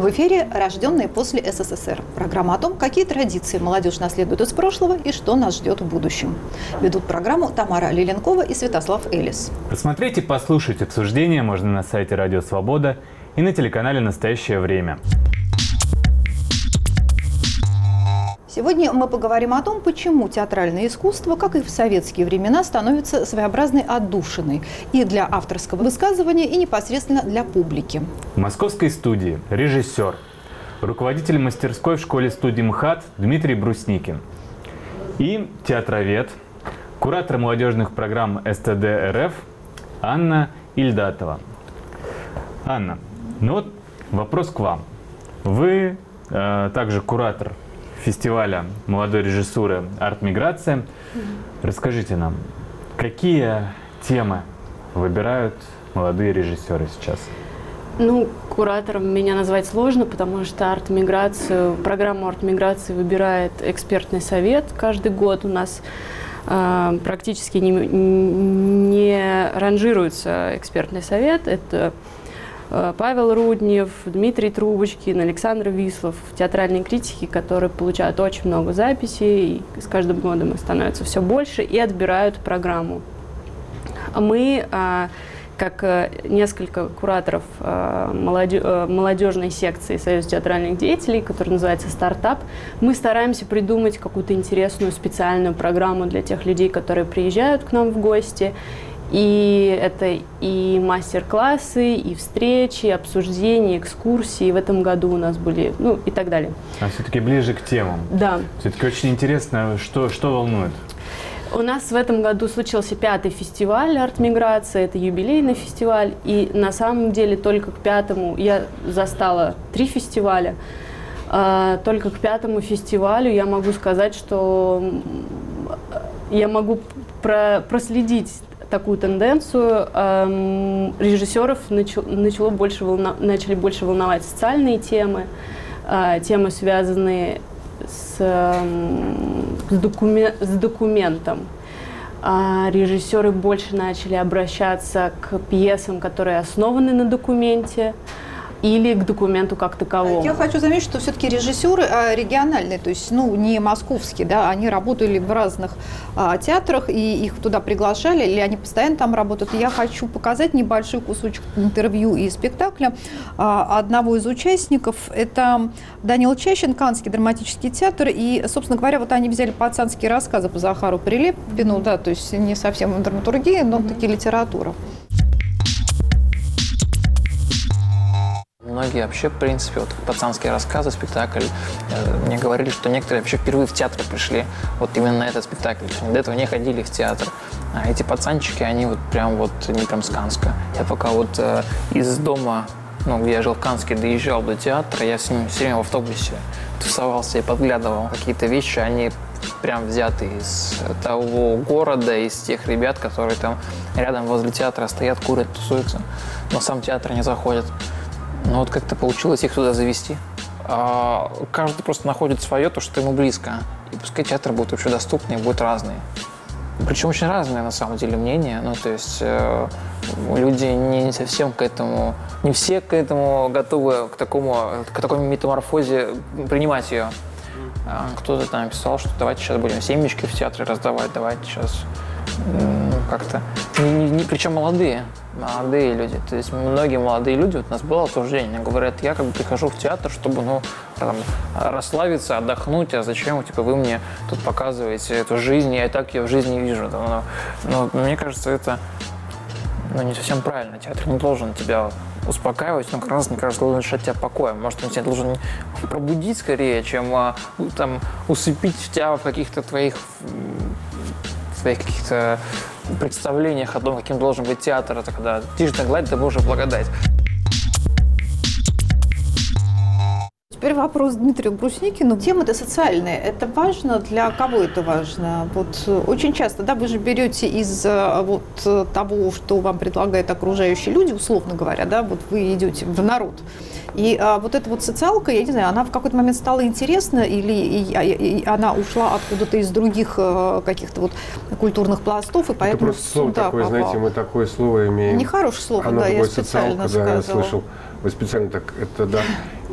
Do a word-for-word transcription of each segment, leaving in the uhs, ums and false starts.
В эфире «Рожденные после СССР». Программа о том, какие традиции молодежь наследует из прошлого и что нас ждет в будущем. Ведут программу Тамара Лиленкова и Святослав Элис. Посмотреть и послушать обсуждения можно на сайте Радио Свобода и на телеканале «Настоящее время». Сегодня мы поговорим о том, почему театральное искусство, как и в советские времена, становится своеобразной отдушиной и для авторского высказывания, и непосредственно для публики. В московской студии режиссер, руководитель мастерской в школе-студии МХАТ Дмитрий Брусникин и театровед, куратор молодежных программ СТД РФ Анна Ильдатова. Анна, ну вот вопрос к вам. Вы э, также куратор фестиваля молодой режиссуры «Арт-миграция». Расскажите нам, какие темы выбирают молодые режиссеры сейчас? Ну, куратором меня назвать сложно, потому что арт-миграцию, программу арт-миграции выбирает экспертный совет. Каждый год у нас э, практически не, не ранжируется экспертный совет. Это Павел Руднев, Дмитрий Трубочкин, Александр Вислов, театральные критики, которые получают очень много записей, и с каждым годом их становится все больше, и отбирают программу. Мы, как несколько кураторов молодежной секции Союза театральных деятелей, которая называется «Стартап», мы стараемся придумать какую-то интересную специальную программу для тех людей, которые приезжают к нам в гости. И это и мастер-классы, и встречи, и обсуждения, экскурсии. В этом году у нас были, ну и так далее. А все-таки ближе к темам. Да. Все-таки очень интересно, что, что волнует. У нас в этом году случился пятый фестиваль «Арт-миграция». Это юбилейный фестиваль. И на самом деле только к пятому, я застала три фестиваля, только к пятому фестивалю я могу сказать, что я могу про, проследить такую тенденцию. Эм, режиссеров начало, начало больше волна, начали больше волновать социальные темы, э, темы, связанные с, э, с, докумен, с документом. А режиссеры больше начали обращаться к пьесам, которые основаны на документе, или к документу как таковому. Я хочу заметить, что все-таки режиссеры а, региональные, то есть ну, не московские, да, они работали в разных а, театрах, и их туда приглашали, или они постоянно там работают. И я хочу показать небольшой кусочек интервью и спектакля а, одного из участников. Это Данил Чащин, Каннский драматический театр, и, собственно говоря, вот они взяли пацанские рассказы по Захару Прилепину, да, то есть не совсем драматургия, но mm-hmm. таки литература. Многие вообще, в принципе, вот пацанские рассказы, спектакль, э, мне говорили, что некоторые вообще впервые в театр пришли вот именно на этот спектакль. До этого не ходили в театр. А эти пацанчики, они вот прям вот не прям с Канска. Я пока вот э, из дома, ну, где я жил в Канске, доезжал до театра, я с ним все время в автобусе тусовался и подглядывал какие-то вещи, они прям взяты из того города, из тех ребят, которые там рядом возле театра стоят, курят, тусуются, но в сам театр не заходят. Но вот как-то получилось их туда завести. А каждый просто находит свое, то, что ему близко. И пускай театр будет вообще доступный, будет разный. Причем очень разные, на самом деле, мнения. Ну, то есть э, люди не совсем к этому, не все к этому готовы, к такому, к такой метаморфозе принимать ее. А кто-то там писал, что давайте сейчас будем семечки в театре раздавать, давайте сейчас ну, как-то. Не, не, не, причем молодые. Молодые люди. То есть многие молодые люди, вот у нас было обсуждение, говорят, я как бы прихожу в театр, чтобы, ну, там, расслабиться, отдохнуть, а зачем, типа, вы мне тут показываете эту жизнь, я и так ее в жизни вижу. Но, но мне кажется, это, ну, не совсем правильно. Театр не должен тебя успокаивать, но как раз, мне кажется, должен лишать тебя покоя. Может, он тебя должен пробудить скорее, чем там усыпить тебя в каких-то твоих, своих каких-то представлениях о том, каким должен быть театр, это когда тишь да гладь, да Божья благодать. Теперь вопрос Дмитрию Брусникину. Тема-то социальная. Это важно? Для кого это важно? Вот очень часто, да, вы же берете из вот того, что вам предлагают окружающие люди, условно говоря, да, вот вы идете в народ. И а, вот эта вот социалка, я не знаю, она в какой-то момент стала интересна или и, и, и она ушла откуда-то из других а, каких-то вот культурных пластов, и поэтому это просто слово сюда такое, попал. Знаете, мы такое слово имеем. Нехорошее слово, оно да, я такое специально социалка, да, я сказала. слышал. Вы специально так, это да.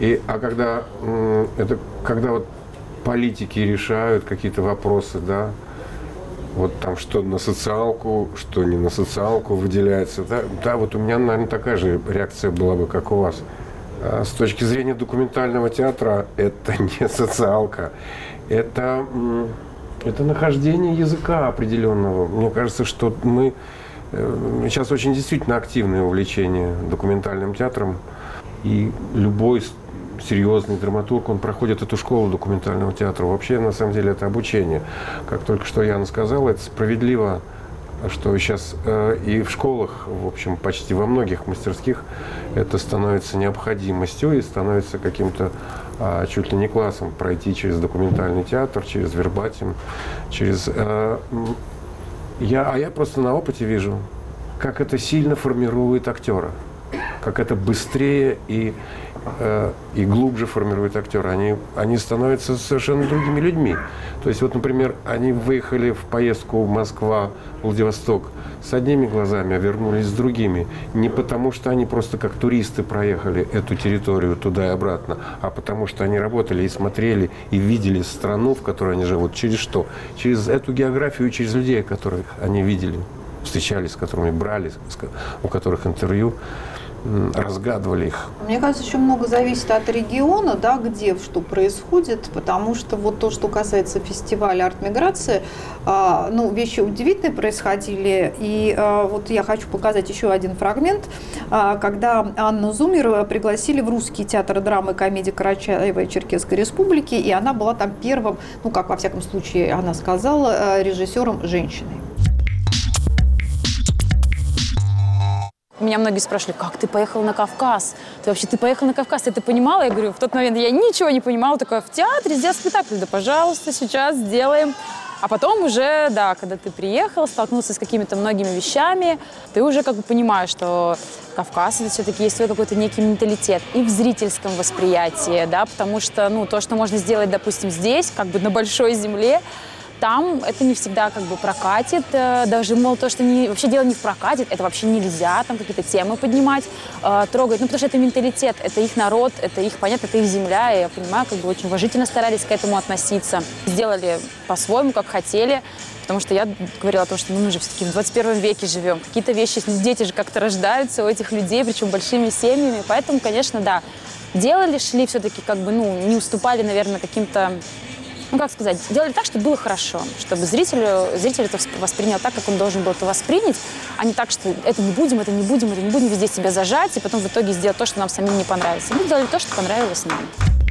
И, а когда, это, когда вот политики решают какие-то вопросы, да, вот там что на социалку, что не на социалку выделяется, да, да, вот у меня, наверное, такая же реакция была бы, как у вас. А с точки зрения документального театра, это не социалка, это, это нахождение языка определенного. Мне кажется, что мы сейчас очень действительно активное увлечение документальным театром, и любой серьезный драматург, он проходит эту школу документального театра. Вообще, на самом деле, это обучение. Как только что Яна сказала, это справедливо, что сейчас э, и в школах, в общем, почти во многих мастерских это становится необходимостью и становится каким-то э, чуть ли не классом пройти через документальный театр, через вербатим, через... Э, я, а я просто на опыте вижу, как это сильно формирует актера, как это быстрее и и глубже формируют актера. Они, они становятся совершенно другими людьми. То есть, вот, например, они выехали в поездку в Москва, Владивосток с одними глазами, а вернулись с другими. Не потому, что они просто как туристы проехали эту территорию туда и обратно, а потому, что они работали и смотрели, и видели страну, в которой они живут. Через что? Через эту географию, через людей, которых они видели, встречались, с которыми брали, у которых интервью, разгадывали их. Мне кажется, еще много зависит от региона, да, где что происходит, потому что вот то, что касается фестиваля «Артмиграция», а, ну, вещи удивительные происходили, и а, вот я хочу показать еще один фрагмент, а, когда Анну Зумер пригласили в Русский театр драмы и комедии Карачаево-Черкесской республики, и она была там первым, ну, как во всяком случае она сказала, режиссером женщиной. Меня многие спрашивали, как ты поехала на Кавказ? Ты вообще, ты поехала на Кавказ, ты это понимала? Я говорю, в тот момент я ничего не понимала, такая, в театре сделать спектакль, да, пожалуйста, сейчас сделаем. А потом уже, да, когда ты приехал, столкнулся с какими-то многими вещами, ты уже как бы понимаешь, что Кавказ, это все-таки есть свой какой-то некий менталитет и в зрительском восприятии, да, потому что, ну, то, что можно сделать, допустим, здесь, как бы на большой земле, там это не всегда как бы прокатит, даже, мол, то, что не, вообще дело не в прокате, это вообще нельзя, там какие-то темы поднимать, э, трогать, ну, потому что это менталитет, это их народ, это их, понятно, это их земля, и я понимаю, как бы очень уважительно старались к этому относиться, сделали по-своему, как хотели, потому что я говорила о том, что ну, мы же все-таки в двадцать первом веке живем, какие-то вещи, дети же как-то рождаются у этих людей, причем большими семьями, поэтому, конечно, да, делали, шли все-таки как бы, ну, не уступали, наверное, каким-то, ну, как сказать, делали так, чтобы было хорошо, чтобы зрителю, зритель это воспринял так, как он должен был это воспринять, а не так, что это не будем, это не будем, это не будем везде себя зажать, и потом в итоге сделать то, что нам самим не понравится. Мы делали то, что понравилось нам.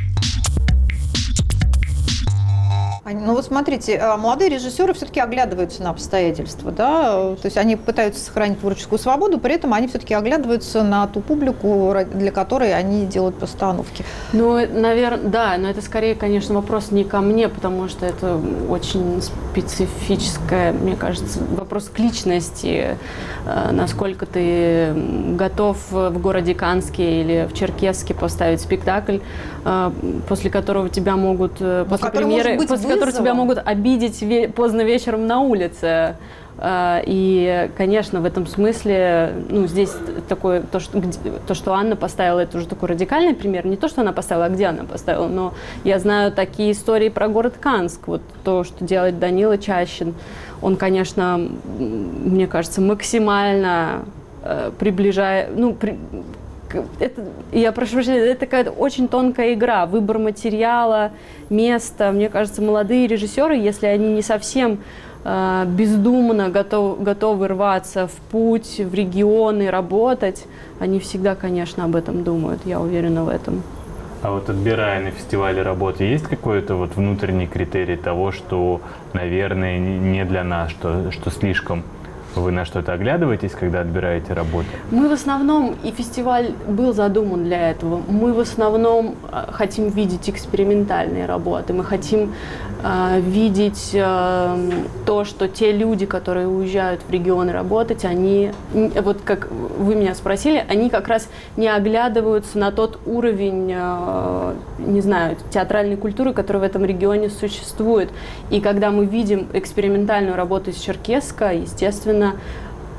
Ну вот смотрите, молодые режиссеры все-таки оглядываются на обстоятельства, да, то есть они пытаются сохранить творческую свободу, при этом они все-таки оглядываются на ту публику, для которой они делают постановки. Ну, наверное, да, но это скорее, конечно, вопрос не ко мне, потому что это очень специфическое, мне кажется, вопрос к личности, насколько ты готов в городе Канске или в Черкесске поставить спектакль, после которого тебя могут, после премьеры, после которого тебя могут обидеть поздно вечером на улице. И, конечно, в этом смысле, ну, здесь такое, то что, то, что Анна поставила, это уже такой радикальный пример. Не то, что она поставила, а где она поставила, но я знаю такие истории про город Канск. Вот то, что делает Данила Чащин, он, конечно, мне кажется, максимально э, приближает, ну, при, это, я прошу прощения, это такая очень тонкая игра, выбор материала, места. Мне кажется, молодые режиссеры, если они не совсем э, бездумно готов, готовы рваться в путь, в регионы, работать, они всегда, конечно, об этом думают, я уверена в этом. А вот отбирая на фестивале работы, есть какой-то вот внутренний критерий того, что, наверное, не для нас, что, что слишком? Вы на что-то оглядываетесь, когда отбираете работы? Мы в основном, и фестиваль был задуман для этого, мы в основном хотим видеть экспериментальные работы, мы хотим э, видеть э, то, что те люди, которые уезжают в регионы работать, они, вот как вы меня спросили, они как раз не оглядываются на тот уровень, э, не знаю, театральной культуры, который в этом регионе существует. И когда мы видим экспериментальную работу из Черкесска, естественно,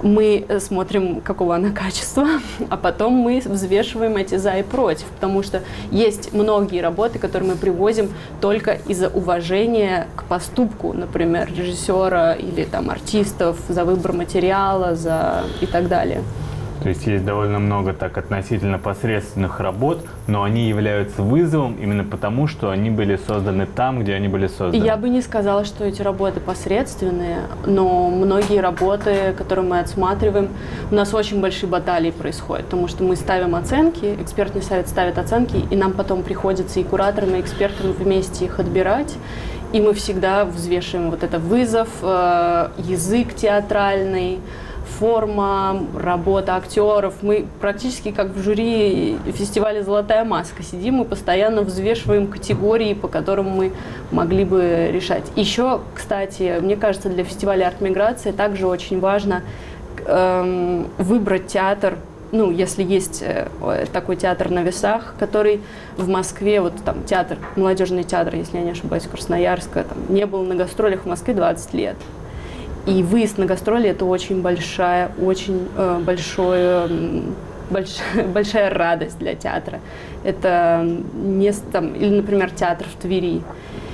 Мы смотрим, какого она качества, а потом мы взвешиваем эти за и против, потому что есть многие работы, которые мы привозим только из-за уважения к поступку, например, режиссера или там артистов, за выбор материала, за и так далее. То есть есть довольно много так относительно посредственных работ, но они являются вызовом именно потому, что они были созданы там, где они были созданы. Я бы не сказала, что эти работы посредственные, но многие работы, которые мы отсматриваем, у нас очень большие баталии происходят, потому что мы ставим оценки, экспертный совет ставит оценки, и нам потом приходится и кураторам, и экспертам вместе их отбирать. И мы всегда взвешиваем вот это вызов, язык театральный, форма, работа актеров. Мы практически как в жюри фестиваля «Золотая маска» сидим и постоянно взвешиваем категории, по которым мы могли бы решать. Еще, кстати, мне кажется, для фестиваля «Артмиграция» также очень важно эм, выбрать театр, ну, если есть э, такой театр на весах, который в Москве, вот там театр, молодежный театр, если я не ошибаюсь, Красноярска, там, не был на гастролях в Москве двадцать лет. И выезд на гастроли – это очень большая, очень э, большое, большая, большая радость для театра. Это не там, или, например, театр в Твери.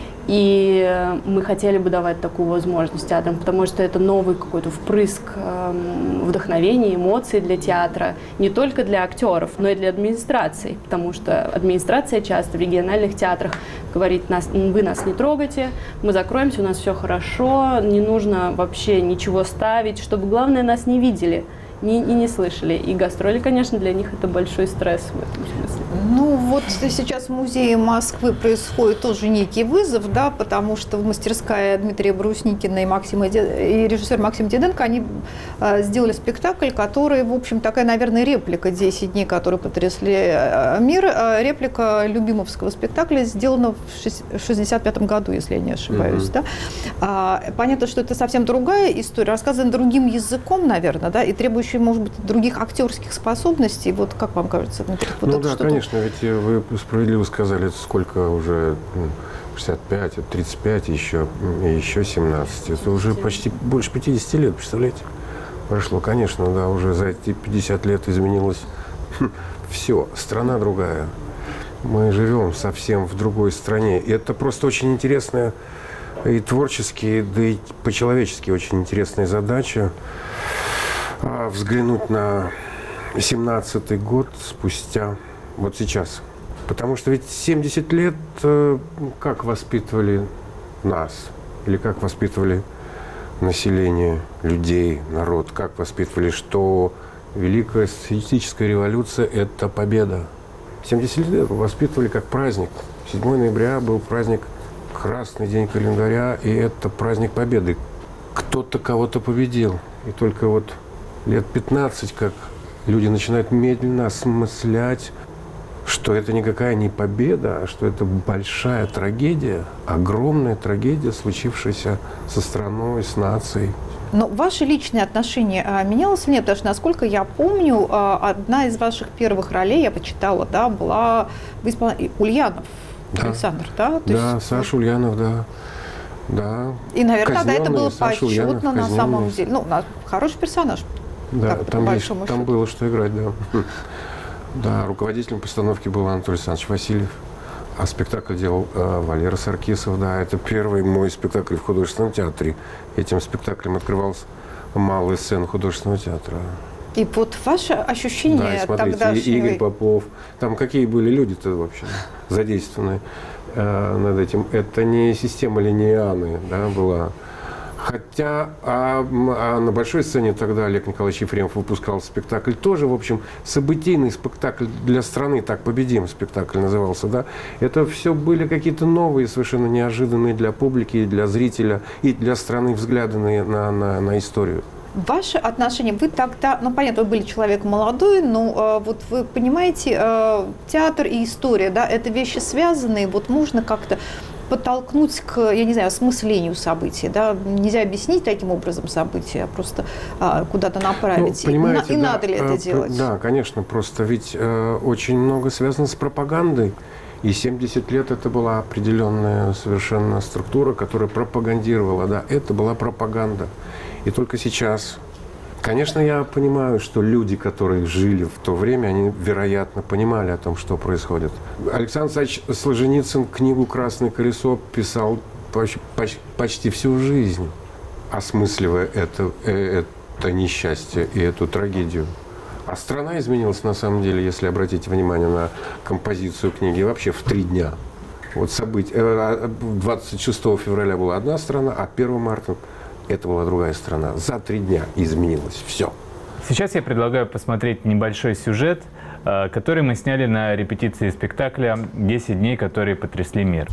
И мы хотели бы давать такую возможность театрам, потому что это новый какой-то впрыск э, вдохновения, эмоций для театра, не только для актеров, но и для администрации, потому что администрация часто в региональных театрах говорит: нас, вы нас не трогайте, мы закроемся, у нас все хорошо, не нужно вообще ничего ставить, чтобы, главное, нас не видели. Не, и не слышали. И гастроли, конечно, для них это большой стресс в этом смысле. Ну, вот сейчас в Музее Москвы происходит тоже некий вызов, да, потому что мастерская Дмитрия Брусникина и, Максима, и режиссер Максим Диденко, они э, сделали спектакль, который, в общем, такая, наверное, реплика «десять дней», которые потрясли э, мир. Э, реплика любимовского спектакля сделана в шестьдесят пятом году, если я не ошибаюсь. Mm-hmm. Да? А, понятно, что это совсем другая история, рассказана другим языком, наверное, да, и требующая, может быть, других актерских способностей. Вот как вам кажется, Дмитрий? Вот ну да, конечно, ведь вы справедливо сказали, сколько уже, шестьдесят пять, тридцать пять, еще, еще семнадцать. Это уже почти больше пятидесяти лет, представляете? Прошло, конечно, да, уже за эти пятьдесят лет изменилось все, страна другая. Мы живем совсем в другой стране. И это просто очень интересная и творчески, да и по-человечески очень интересная задача. Взглянуть на семнадцатый год спустя, вот сейчас. Потому что ведь семьдесят лет, как воспитывали нас, или как воспитывали население, людей, народ, как воспитывали, что Великая социалистическая революция – это победа. семьдесят лет воспитывали как праздник. седьмого ноября был праздник, красный день календаря, и это праздник победы. Кто-то кого-то победил, и только вот лет пятнадцать, как люди начинают медленно осмыслять, что это никакая не победа, а что это большая трагедия, огромная трагедия, случившаяся со страной, с нацией. Но ваши личные отношения а, менялось или нет? Потому что, насколько я помню, а, одна из ваших первых ролей, я почитала, да, была в исполнении Ульянов, да. Александр, да? То да, есть, Саша Ульянов, да. Да. И, наверное, тогда это было Саша почетно Ульянов, на казненный. самом деле. Ну, хороший персонаж. Да, там, есть, там счету. было что играть, да. Да, руководителем постановки был Анатолий Александрович Васильев, а спектакль делал э, Валера Саркисов, да. Это первый мой спектакль в художественном театре. Этим спектаклем открывалась малая сцена художественного театра. И вот ваше ощущение да, и смотрите, тогдашнего... Игорь Попов. Там какие были люди-то вообще задействованы э, над этим. Это не система линейаны, да, была. Хотя а, а на большой сцене тогда Олег Николаевич Ефремов выпускал спектакль. Тоже, в общем, событийный спектакль для страны. Так «Победим» спектакль назывался, да. Это все были какие-то новые, совершенно неожиданные для публики, для зрителя и для страны взгляды на, на, на, на историю. Ваши отношения, вы тогда, ну, понятно, вы были человек молодой, но э, вот вы понимаете, э, театр и история, да, это вещи связанные, вот можно как-то подтолкнуть к, я не знаю, осмыслению событий, да, нельзя объяснить таким образом события, а просто а, куда-то направить. Ну, понимаете, и, и да, надо ли это э, делать? Да, конечно, просто ведь э, очень много связано с пропагандой. И семьдесят лет это была определенная совершенно структура, которая пропагандировала, да, это была пропаганда. И только сейчас, Конечно, я понимаю, что люди, которые жили в то время, они, вероятно, понимали о том, что происходит. Александр Александрович Солженицын книгу «Красное колесо» писал почти, почти всю жизнь, осмысливая это, это несчастье и эту трагедию. А страна изменилась, на самом деле, если обратить внимание на композицию книги, вообще в три дня. Вот события. двадцать шестого февраля была одна страна, а первого марта это была другая страна. За три дня изменилось все. Сейчас я предлагаю посмотреть небольшой сюжет, который мы сняли на репетиции спектакля «десять дней, которые потрясли мир».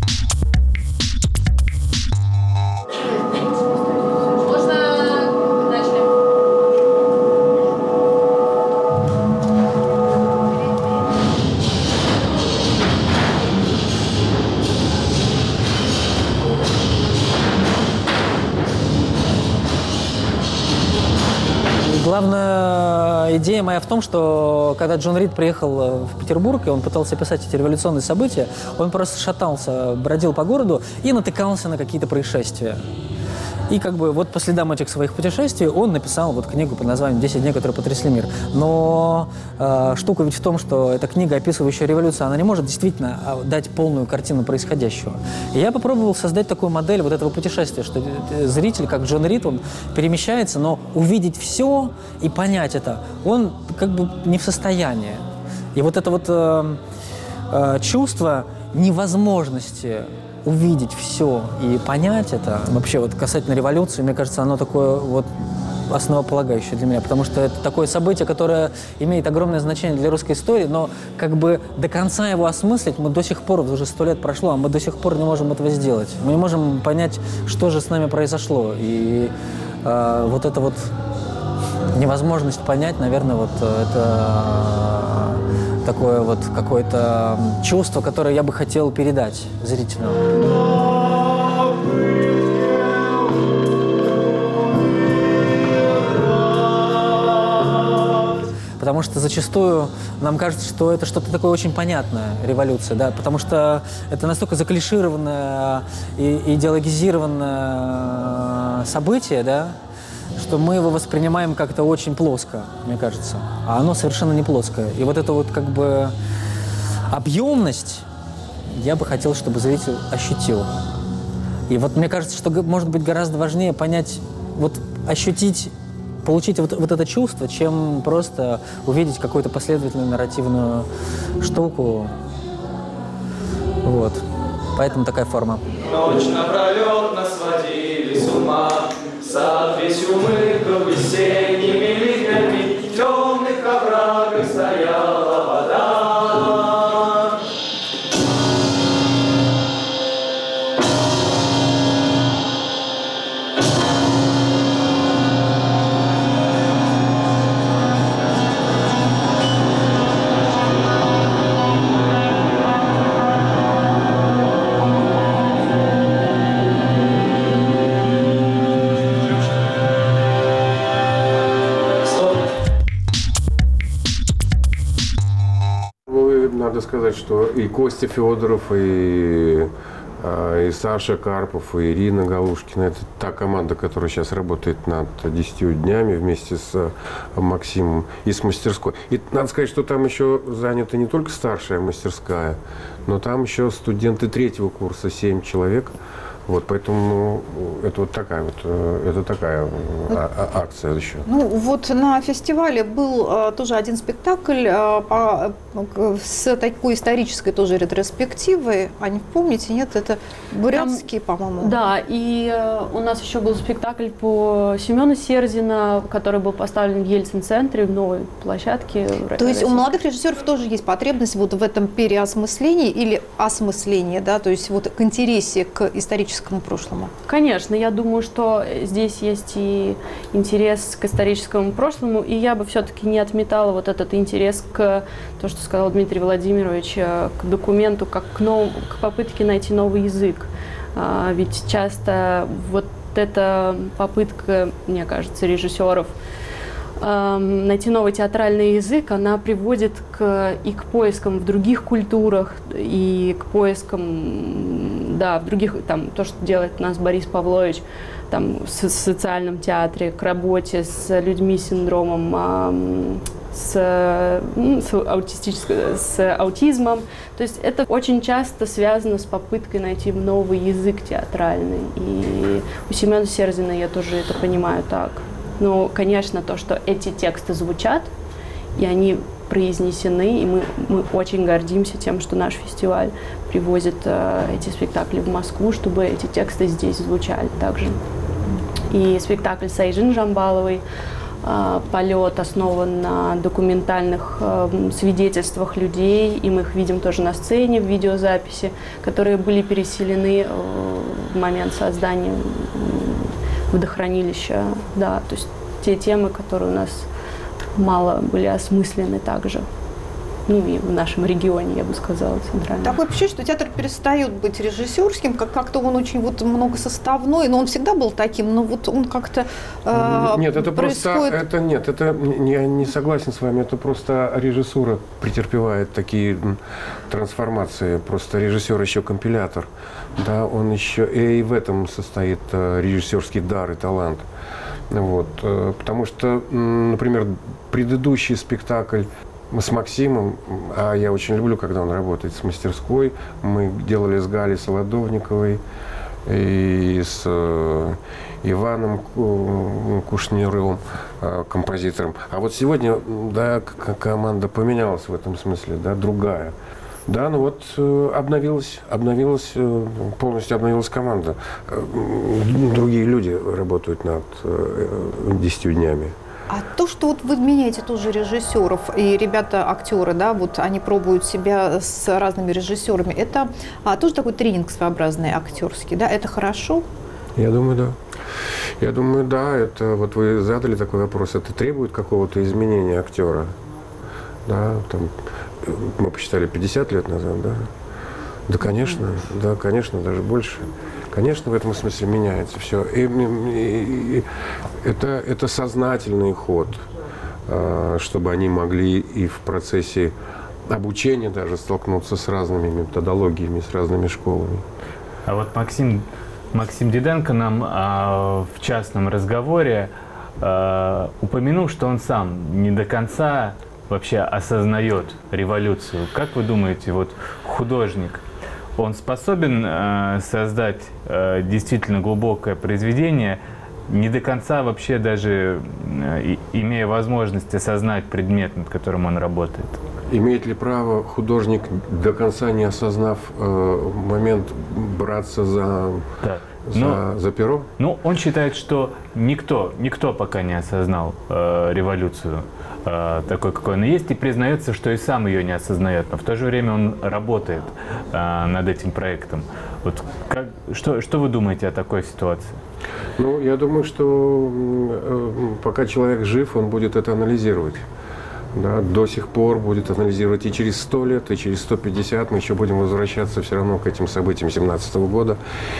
Главная идея моя в том, что когда Джон Рид приехал в Петербург, и он пытался описать эти революционные события, он просто шатался, бродил по городу и натыкался на какие-то происшествия. И как бы вот по следам этих своих путешествий он написал вот книгу под названием «десять дней, которые потрясли мир». Но э, штука ведь в том, что эта книга, описывающая революцию, она не может действительно дать полную картину происходящего. И я попробовал создать такую модель вот этого путешествия, что зритель, как Джон Рид, он перемещается, но увидеть все и понять это он как бы не в состоянии. И вот это вот э, э, чувство невозможности увидеть все и понять это, вообще вот касательно революции, мне кажется, оно такое вот основополагающее для меня, потому что это такое событие, которое имеет огромное значение для русской истории, но как бы до конца его осмыслить мы до сих пор, уже сто лет прошло, а мы до сих пор не можем этого сделать. Мы не можем понять, что же с нами произошло. И э, вот эта вот невозможность понять, наверное, вот это такое вот какое-то чувство, которое я бы хотел передать зрителю. Потому что зачастую нам кажется, что это что-то такое очень понятное, революция, да, потому что это настолько заклишированное и идеологизированное событие, да, что мы его воспринимаем как-то очень плоско, мне кажется. А оно совершенно не плоское. И вот эта вот как бы объемность я бы хотел, чтобы зритель ощутил. И вот мне кажется, что может быть гораздо важнее понять, вот ощутить, получить вот, вот это чувство, чем просто увидеть какую-то последовательную нарративную штуку. Вот. Поэтому такая форма. Ночь напролет нас сводили с ума, сад весь умыт весенними липами, в темных оврагах стояла вода. Надо сказать, что и Костя Федоров, и, и Саша Карпов, и Ирина Галушкина – это та команда, которая сейчас работает над десятью днями вместе с Максимом и с мастерской. И надо сказать, что там еще занята не только старшая мастерская, но там еще студенты третьего курса, семь человек. Вот, поэтому это вот такая вот, это такая а, акция еще. Ну, вот на фестивале был а, тоже один спектакль а, по, с такой исторической тоже ретроспективой. А не помните, нет? Это бурятский, Там, по-моему. Да, и э, у нас еще был спектакль по Семену Серзина, который был поставлен в Ельцин-центре, в новой площадке. То есть у молодых режиссеров тоже есть потребность вот в этом переосмыслении или осмыслении, да? То есть вот к интересе к историческому прошлому. Конечно, я думаю, что здесь есть и интерес к историческому прошлому, и я бы все-таки не отметала вот этот интерес к, то, что сказал Дмитрий Владимирович, к документу, как к, нов... к попытке найти новый язык. А, ведь часто вот эта попытка, мне кажется, режиссеров найти новый театральный язык, она приводит к, и к поискам в других культурах, и к поискам да, в других, там, то, что делает у нас Борис Павлович, там, в социальном театре, к работе с людьми с синдромом, э, с, ну, с, аутистической, с аутизмом. То есть это очень часто связано с попыткой найти новый язык театральный. И у Семена Серзина я тоже это понимаю так. Но, конечно, то, что эти тексты звучат, и они произнесены, и мы, мы очень гордимся тем, что наш фестиваль привозит э, эти спектакли в Москву, чтобы эти тексты здесь звучали также. И спектакль Сайжин Жамбаловой «Полет» основан на документальных э, свидетельствах людей, и мы их видим тоже на сцене в видеозаписи, которые были переселены э, в момент создания водохранилища. Да, то есть те темы, которые у нас мало были осмыслены также. Ну и в нашем регионе, я бы сказала, центральном. Такое ощущение, что театр перестает быть режиссерским, как как-то он очень вот многосоставной, но он всегда был таким, но вот он как-то э, Нет, это происходит... просто, это нет, это я не согласен с вами, это просто режиссура претерпевает такие трансформации, просто режиссер еще компилятор, да, он еще и в этом состоит режиссерский дар и талант. Вот, потому что, например, предыдущий спектакль с Максимом, а я очень люблю, когда он работает с мастерской, мы делали с Галей Солодовниковой и с Иваном Кушнировым, композитором. А вот сегодня, да, команда поменялась в этом смысле, да, другая. Да, ну вот обновилась, обновилась, полностью обновилась команда. Другие люди работают над десятью днями. А то, что вот вы меняете тоже режиссеров, и ребята, актеры, да, вот они пробуют себя с разными режиссерами, это а, тоже такой тренинг своеобразный актерский, да, это хорошо? Я думаю, да. Я думаю, да, это вот вы задали такой вопрос, это требует какого-то изменения актера, да, там, мы посчитали пятьдесят лет назад, да? Да, конечно, да, конечно, даже больше. Конечно, в этом смысле меняется все. И, и, и, это, это сознательный ход, чтобы они могли и в процессе обучения даже столкнуться с разными методологиями, с разными школами. А вот Максим, Максим Диденко нам а, в частном разговоре а, упомянул, что он сам не до конца вообще осознает революцию. Как вы думаете, вот художник, он способен э, создать э, действительно глубокое произведение, не до конца вообще даже э, имея возможность осознать предмет, над которым он работает? Имеет ли право художник, до конца не осознав э, момент, браться за, да. за, Но, за перо? Ну, он считает, что никто, никто пока не осознал э, революцию э, такой, какой она есть, и признается, что и сам ее не осознает. Но в то же время он работает э, над этим проектом. Вот как, что, что вы думаете о такой ситуации? Ну, я думаю, что э, пока человек жив, он будет это анализировать. Да, до сих пор будет анализировать и через сто лет, и через сто пятьдесят мы еще будем возвращаться все равно к этим событиям семнадцатого года.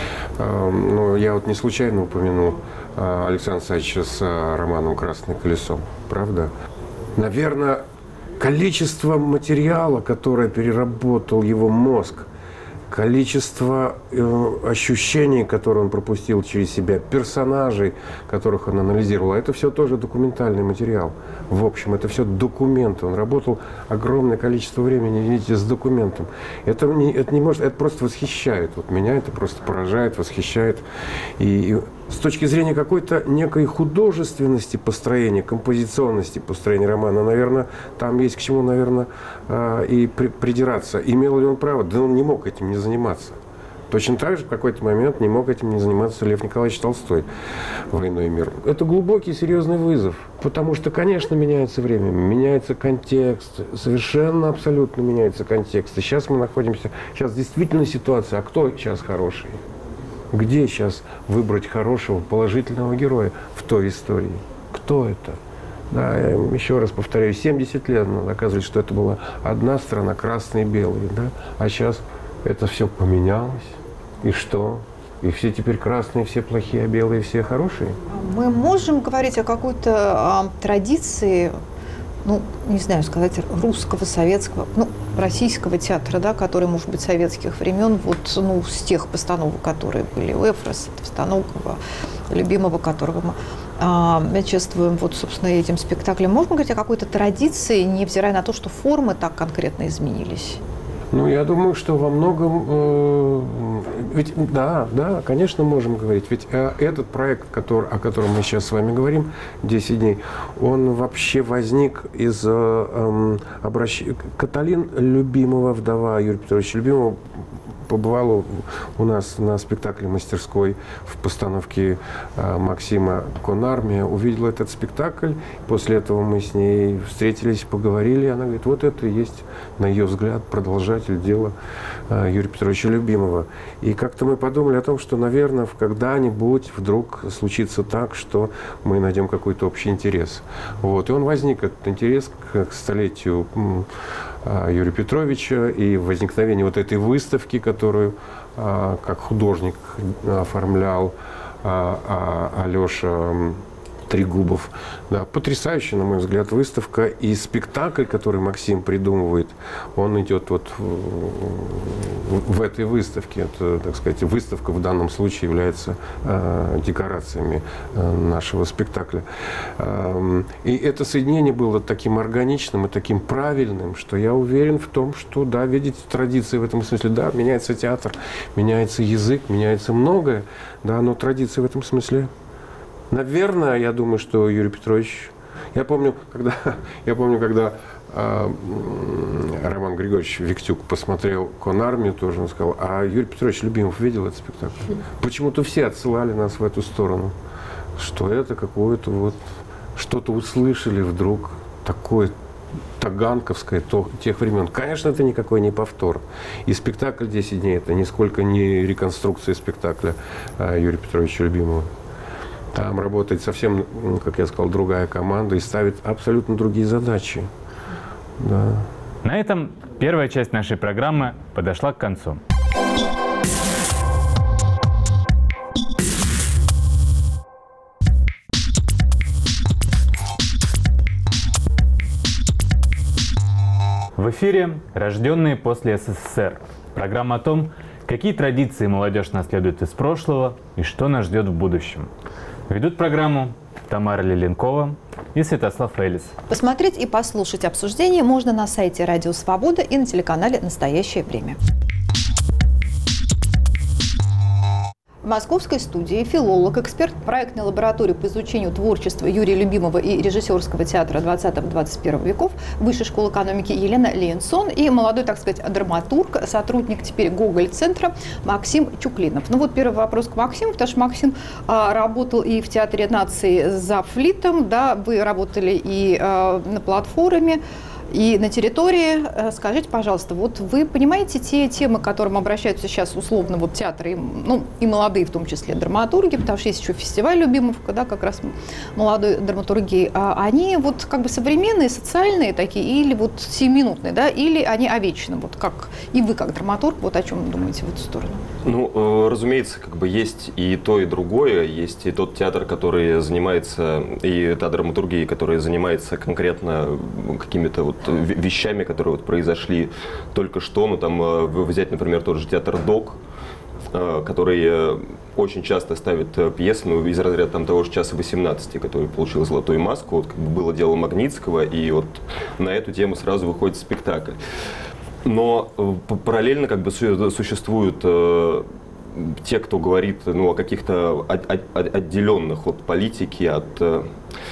Но я вот не случайно упомянул Александра Савича с романом «Красное колесо». Правда? Наверное, количество материала, которое переработал его мозг, количество э, ощущений, которые он пропустил через себя, персонажей, которых он анализировал, это все тоже документальный материал. В общем, это все документы. Он работал огромное количество времени, видите, с документом. Это не, это не может, это просто восхищает. Вот меня это просто поражает, восхищает. И, и с точки зрения какой-то некой художественности построения, композиционности построения романа, наверное, там есть к чему, наверное, и придираться. Имел ли он право? Да он не мог этим не заниматься. Точно так же в какой-то момент не мог этим не заниматься Лев Николаевич Толстой «Войной и мир». Это глубокий, серьезный вызов. Потому что, конечно, меняется время, меняется контекст, совершенно абсолютно меняется контекст. И сейчас мы находимся, сейчас действительно ситуация, а кто сейчас хороший? Где сейчас выбрать хорошего, положительного героя в той истории? Кто это? Да, я еще раз повторяю, семьдесят лет надо доказывать, что это была одна страна, красные и белые, да? А сейчас это все поменялось. И что? И все теперь красные, все плохие, а белые все хорошие? Мы можем говорить о какой-то а, традиции ну, не знаю сказать, русского, советского, ну, российского театра, да, который, может быть, советских времен, вот, ну, с тех постановок, которые были у Эфрос, постановка любимого, которого мы а, чествуем, вот, собственно, этим спектаклем. Можно говорить о какой-то традиции, невзирая на то, что формы так конкретно изменились? Ну, я думаю, что во многом, э, ведь, да, да, конечно, можем говорить. Ведь э, этот проект, который, о котором мы сейчас с вами говорим, десять дней, он вообще возник из э, э, обращения. Каталин Любимова, вдова Юрия Петровича Любимова, побывала у нас на спектакле «Мастерской» в постановке э, Максима «Конармия», увидела этот спектакль. После этого мы с ней встретились, поговорили. Она говорит, вот это и есть, на ее взгляд, продолжатель дела э, Юрия Петровича Любимова. И как-то мы подумали о том, что, наверное, когда-нибудь вдруг случится так, что мы найдем какой-то общий интерес. Вот. И он возник, этот интерес, к, к столетию Юрия Петровича и возникновение вот этой выставки, которую а, как художник оформлял а, а, Алеша Трегубов. Да, потрясающая, на мой взгляд, выставка. И спектакль, который Максим придумывает, он идет вот в, в этой выставке. Это, так сказать, выставка в данном случае является э, декорациями э, нашего спектакля. Э, и это соединение было таким органичным и таким правильным, что я уверен в том, что, да, видите, традиции в этом смысле, да, меняется театр, меняется язык, меняется многое, да, но традиции в этом смысле. Наверное, я думаю, что Юрий Петрович... Я помню, когда, я помню, когда э, Роман Григорьевич Виктюк посмотрел «Конармию», тоже он сказал, а Юрий Петрович Любимов видел этот спектакль? Почему-то все отсылали нас в эту сторону, что это какое-то вот... Что-то услышали вдруг такое таганковское то, тех времен. Конечно, это никакой не повтор. И спектакль «десять дней» это нисколько не реконструкция спектакля э, Юрия Петровича Любимова. Там работает совсем, как я сказал, другая команда и ставит абсолютно другие задачи. Да. На этом первая часть нашей программы подошла к концу. В эфире «Рожденные после СССР». Программа о том, какие традиции молодежь наследует из прошлого и что нас ждет в будущем. Ведут программу Тамара Леленкова и Святослав Элис. Посмотреть и послушать обсуждение можно на сайте Радио Свобода и на телеканале «Настоящее время». В московской студии филолог, эксперт проектной лаборатории по изучению творчества Юрия Любимова и режиссерского театра двадцатого-двадцать первого веков Высшей школы экономики Елена Лейнсон и молодой, так сказать, драматург, сотрудник теперь Гоголь-центра Максим Чуклинов. Ну вот первый вопрос к Максиму, потому что Максим а, работал и в Театре нации за флитом, да, вы работали и а, на платформе, и на территории. Скажите, пожалуйста, вот вы понимаете те темы, к которым обращаются сейчас условно вот театры, ну и молодые, в том числе драматурги, потому что есть еще фестиваль Любимовка, да, как раз молодой драматургии, они вот как бы современные, социальные такие, или вот семиминутные, да, или они о вечном, вот как и вы как драматург, вот о чем думаете в эту сторону? Ну, разумеется, как бы есть и то, и другое, есть и тот театр, который занимается, и та драматургия, которая занимается конкретно какими-то вот вещами, которые вот произошли только что. Ну, там взять, например, тот же театр ДОК, который очень часто ставит пьесы, ну, из разряда там, того же «Часа восемнадцати», который получил «Золотую маску». Вот, как бы было дело Магнитского, и вот на эту тему сразу выходит спектакль. Но параллельно как бы существуют э, те, кто говорит, ну, о каких-то от, от, отделенных от политики, от... Э,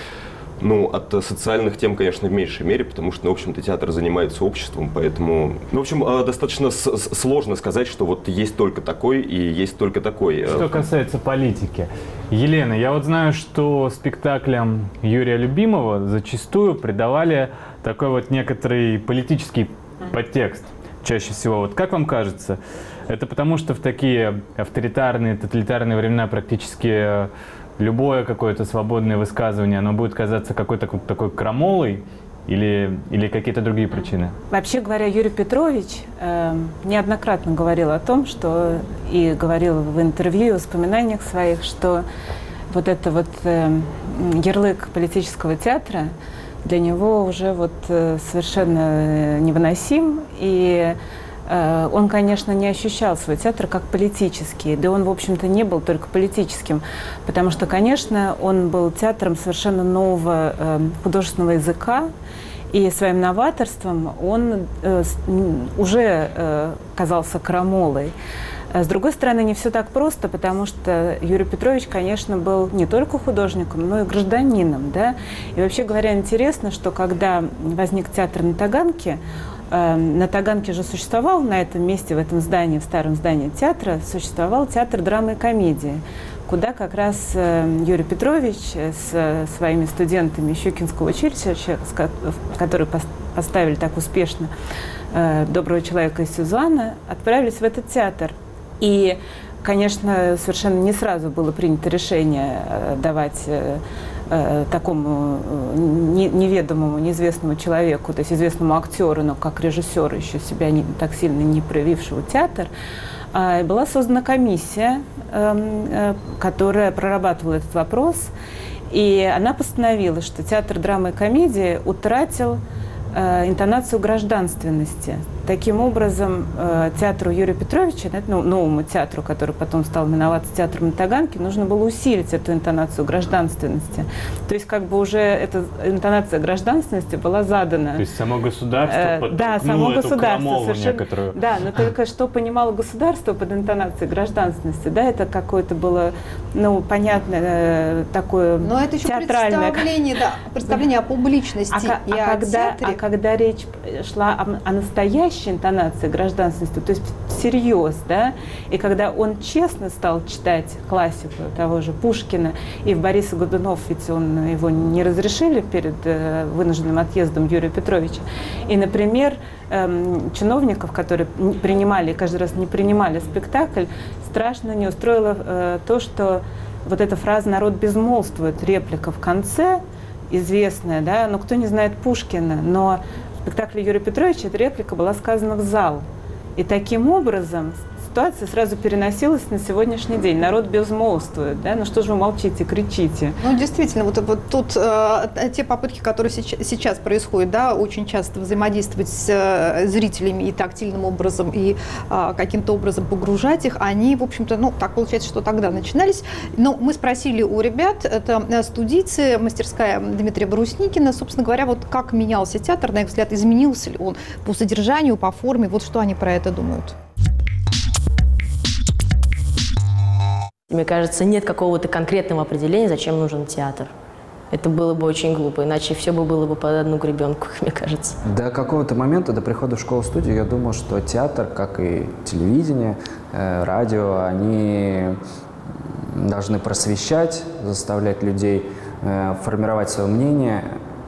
Ну, от социальных тем, конечно, в меньшей мере, потому что, ну, в общем-то, театр занимается обществом, поэтому... Ну, в общем, достаточно сложно сказать, что вот есть только такой и есть только такой. Что касается политики. Елена, я вот знаю, что спектаклям Юрия Любимова зачастую придавали такой вот некоторый политический подтекст. Чаще всего. Вот как вам кажется, это потому, что в такие авторитарные, тоталитарные времена практически... любое какое-то свободное высказывание, оно будет казаться какой-то такой крамолой или, или какие-то другие причины? Вообще говоря, Юрий Петрович э, неоднократно говорил о том, что и говорил в интервью и воспоминаниях своих, что вот это вот э, ярлык политического театра для него уже вот совершенно невыносим. И он, конечно, не ощущал свой театр как политический, да он, в общем-то, не был только политическим, потому что, конечно, он был театром совершенно нового художественного языка, и своим новаторством он уже казался крамолой. С другой стороны, не все так просто, потому что Юрий Петрович, конечно, был не только художником, но и гражданином. Да? И вообще говоря, интересно, что когда возник театр на Таганке, э, на Таганке же существовал, на этом месте, в этом здании, в старом здании театра, существовал театр драмы и комедии, куда как раз э, Юрий Петрович с э, своими студентами Щукинского училища, которые пос поставили так успешно э, «Доброго человека» из Сюзанна, отправились в этот театр. И, конечно, совершенно не сразу было принято решение давать э, э, такому не, неведомому, неизвестному человеку, то есть известному актеру, но как режиссеру, еще себя не, так сильно не проявившего театр. Э, была создана комиссия, э, э, которая прорабатывала этот вопрос, и она постановила, что театр драмы и комедии утратил э, интонацию гражданственности. Таким образом, театру Юрия Петровича, ну, новому театру, который потом стал именоваться театром на Таганке, нужно было усилить эту интонацию гражданственности. То есть как бы уже эта интонация гражданственности была задана. То есть само государство подтолкнуло да, само эту государство, крамолу совершенно, некоторую. Да, но только что понимало государство под интонацией гражданственности, да, это какое-то было, ну, понятное такое но это еще театральное. Представление, да, представление о публичности а, и а о когда, театре. А когда речь шла о, о настоящей интонации гражданственности, то есть всерьез, да, и когда он честно стал читать классику того же Пушкина, и в «Борисе Годунов» ведь он, его не разрешили перед э, вынужденным отъездом Юрия Петровича, и, например, эм, чиновников, которые принимали, каждый раз не принимали спектакль, страшно не устроило э, то, что вот эта фраза «народ безмолвствует», реплика в конце, известная, да, но кто не знает Пушкина, но в спектакле Юрия Петровича эта реплика была сказана в зал. И таким образом ситуация сразу переносилась на сегодняшний день. Народ безмолвствует, да? Ну что же вы молчите, кричите? Ну, действительно, вот, вот тут э, те попытки, которые сейчас, сейчас происходят, да, очень часто взаимодействовать с э, зрителями и тактильным образом, и э, каким-то образом погружать их, они, в общем-то, ну, так получается, что тогда начинались. Но мы спросили у ребят, это студийцы, мастерская Дмитрия Брусникина, собственно говоря, вот как менялся театр, на их взгляд, изменился ли он по содержанию, по форме, вот что они про это думают. Мне кажется, нет какого-то конкретного определения, зачем нужен театр. Это было бы очень глупо, иначе все бы было бы под одну гребенку, мне кажется. До какого-то момента, до прихода в школу-студию, я думал, что театр, как и телевидение, э, радио, они должны просвещать, заставлять людей э, формировать свое мнение.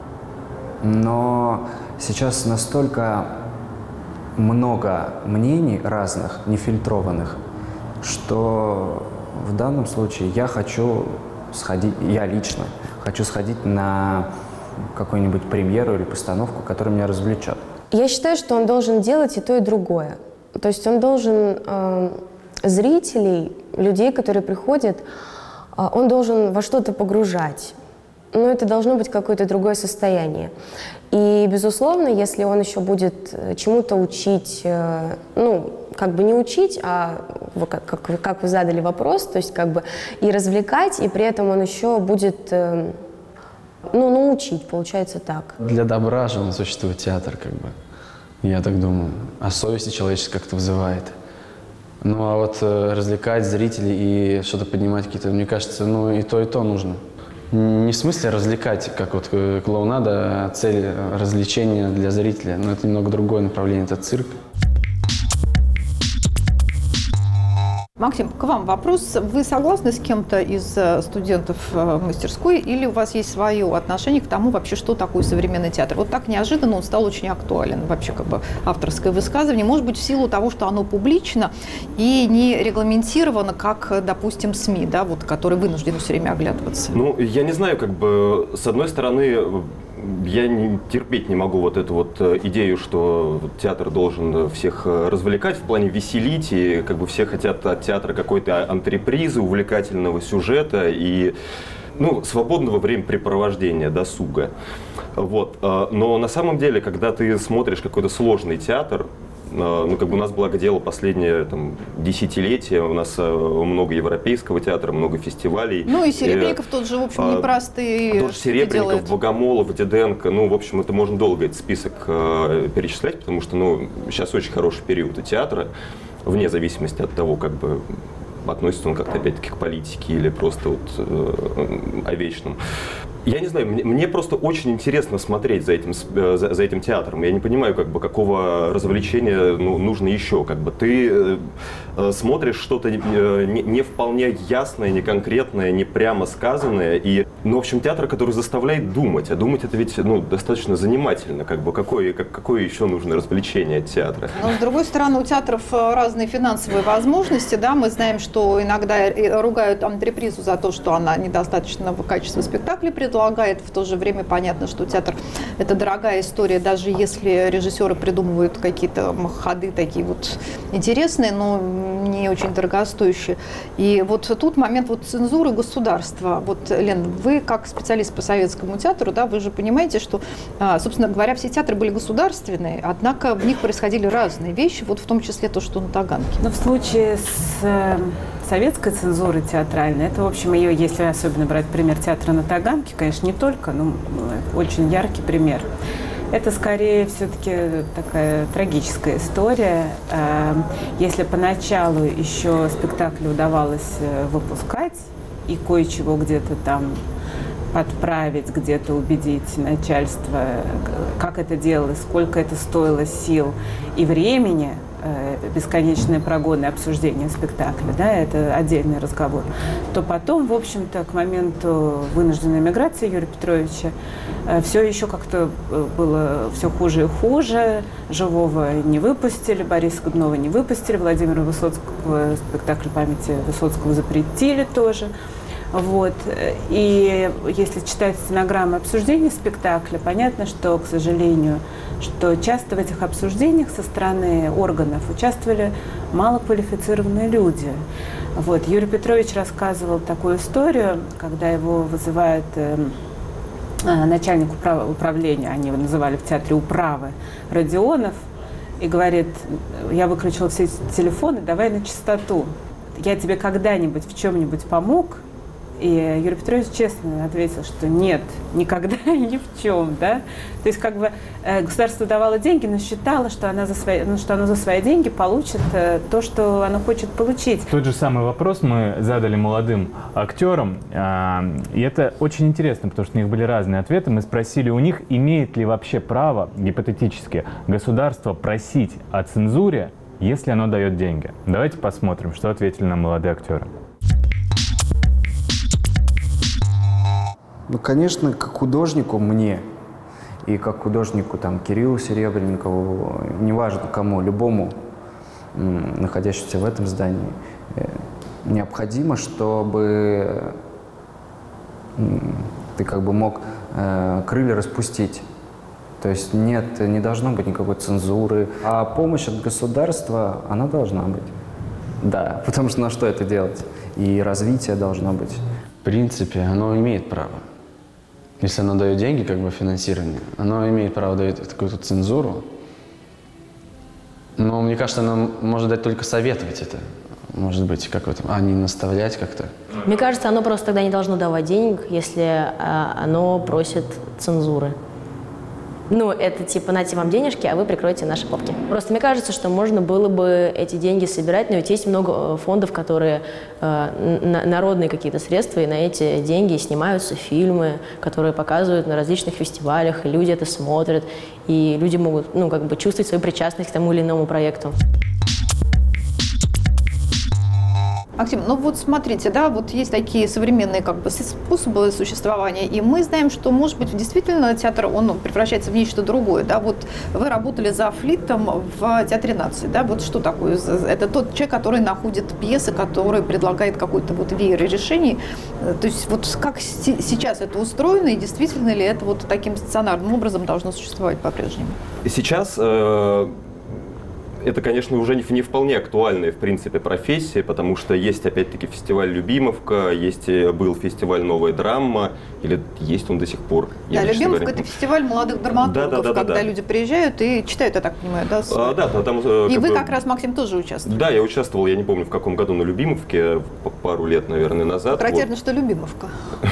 Но сейчас настолько много мнений разных, нефильтрованных, что в данном случае я хочу сходить, я лично хочу сходить на какую-нибудь премьеру или постановку, которая меня развлечет. Я считаю, что он должен делать и то, и другое. То есть он должен э, зрителей, людей, которые приходят, э, он должен во что-то погружать. Но это должно быть какое-то другое состояние. И, безусловно, если он еще будет чему-то учить, э, ну, как бы не учить, а как, как, как вы задали вопрос, то есть как бы и развлекать, и при этом он еще будет, э, ну, научить, получается так. Для добра же он существует, театр, как бы, я так думаю. А совесть человеческая как-то вызывает. Ну, а вот э, развлекать зрителей и что-то поднимать какие-то, мне кажется, ну, и то, и то нужно. Не в смысле развлекать, как вот клоунада, а цель развлечения для зрителя. Но это немного другое направление, это цирк. Максим, к вам вопрос. Вы согласны с кем-то из студентов мастерской или у вас есть свое отношение к тому, вообще, что такое современный театр? Вот так неожиданно он стал очень актуален. Вообще, как бы авторское высказывание. Может быть, в силу того, что оно публично и не регламентировано, как, допустим, СМИ, да, вот, которые вынуждены все время оглядываться. Ну, я не знаю, как бы, с одной стороны, я не, терпеть не могу вот эту вот идею, что театр должен всех развлекать, в плане веселить, и как бы все хотят от театра какой-то антрепризы, увлекательного сюжета, и ну, свободного времяпрепровождения, досуга. Вот. Но на самом деле, когда ты смотришь какой-то сложный театр, ну, как бы у нас благо дело последнее там, десятилетие, у нас много европейского театра, много фестивалей. Ну и Серебренников тот же, в общем, непростые Тоже Серебренников, Богомолов, Диденко, ну, в общем, это можно долго этот список э, перечислять, потому что, ну, сейчас очень хороший период у театра, вне зависимости от того, как бы относится он как-то опять-таки к политике или просто вот э, о вечном. Я не знаю, мне, мне просто очень интересно смотреть за этим, за, за этим театром. Я не понимаю, как бы, какого развлечения ну, нужно еще. Как бы, ты э, смотришь что-то не, не вполне ясное, не конкретное, не прямо сказанное. И, ну, в общем, театр, который заставляет думать. А думать это ведь ну, достаточно занимательно. Как бы, какое, как, какое еще нужно развлечение от театра? Но, с другой стороны, у театров разные финансовые возможности. Да? Мы знаем, что иногда ругают антрепризу за то, что она недостаточного качества спектакля предлагает. В то же время понятно, что театр – это дорогая история, даже если режиссеры придумывают какие-то ходы такие вот интересные, но не очень дорогостоящие. И вот тут момент вот цензуры государства. Вот, Лен, вы как специалист по советскому театру, да, вы же понимаете, что, собственно говоря, все театры были государственные, однако в них происходили разные вещи, вот в том числе то, что на Таганке. Но в случае с советской цензуры театральной, это, в общем, ее, если особенно брать пример театра на Таганке, конечно, не только, но очень яркий пример. Это скорее все-таки такая трагическая история. Если поначалу еще спектакль удавалось выпускать и кое-чего где-то там подправить, где-то убедить начальство, как это делалось, сколько это стоило сил и времени, бесконечные прогоны обсуждения спектакля, да, это отдельный разговор, то потом, в общем-то, к моменту вынужденной миграции Юрия Петровича все еще как-то было все хуже и хуже. Живого не выпустили, Бориса Годунова не выпустили, Владимира Высоцкого, спектакль памяти Высоцкого запретили тоже. Вот. И если читать стенограммы обсуждений спектакля, понятно, что, к сожалению, что часто в этих обсуждениях со стороны органов участвовали малоквалифицированные люди. Вот. Юрий Петрович рассказывал такую историю, когда его вызывает э, начальник управ- управления, они его называли в театре управы, Родионов, и говорит: я выключил все телефоны, давай на чистоту. Я тебе когда-нибудь в чем-нибудь помог? И Юрий Петрович честно ответил, что нет, никогда и ни в чем, да. То есть как бы э, государство давало деньги, но считало, что, она за свои, ну, что оно за свои деньги получит э, то, что оно хочет получить. Тот же самый вопрос мы задали молодым актерам, э, и это очень интересно, потому что у них были разные ответы. Мы спросили у них, имеет ли вообще право, гипотетически, государство просить о цензуре, если оно дает деньги. Давайте посмотрим, что ответили нам молодые актеры. Ну, конечно, как художнику мне и как художнику там, Кириллу Серебренникову, неважно кому, любому, находящемуся в этом здании, необходимо, чтобы ты как бы мог э, крылья распустить. То есть нет, не должно быть никакой цензуры. А помощь от государства, она должна быть. Да, потому что на что это делать? И развитие должно быть. В принципе, оно имеет право. Если оно дает деньги, как бы финансирование, оно имеет право дать какую-то цензуру. Но мне кажется, оно может дать только советовать это. Может быть, какой-то, а не наставлять как-то. Мне кажется, оно просто тогда не должно давать денег, если а, оно просит цензуры. Ну, это типа, нате вам денежки, а вы прикроете наши попки. Просто мне кажется, что можно было бы эти деньги собирать, но ведь есть много фондов, которые э, на, народные какие-то средства, и на эти деньги снимаются фильмы, которые показывают на различных фестивалях, и люди это смотрят, и люди могут, ну, как бы чувствовать свою причастность к тому или иному проекту. Максим, ну вот смотрите, да, вот есть такие современные как бы способы существования, и мы знаем, что, может быть, действительно театр, он превращается в нечто другое, да, вот вы работали за Флитом в Театре нации, да, вот что такое? Это тот человек, который находит пьесы, который предлагает какой-то вот веер решений, то есть вот как сейчас это устроено, и действительно ли это вот таким стационарным образом должно существовать по-прежнему? Сейчас э это, конечно, уже не, не вполне актуальная, в принципе, профессия, потому что есть, опять-таки, фестиваль «Любимовка», есть, был фестиваль «Новая драма», или есть он до сих пор. Да, «Любимовка» — это фестиваль молодых драматургов, да, да, да, когда да, да. люди приезжают и читают, я так понимаю, да? А, да, там, и как вы бы, как раз, Максим, тоже участвовали? Да, я участвовал, я не помню, в каком году, на «Любимовке», пару лет, наверное, назад. Характерно, вот. что «Любимовка».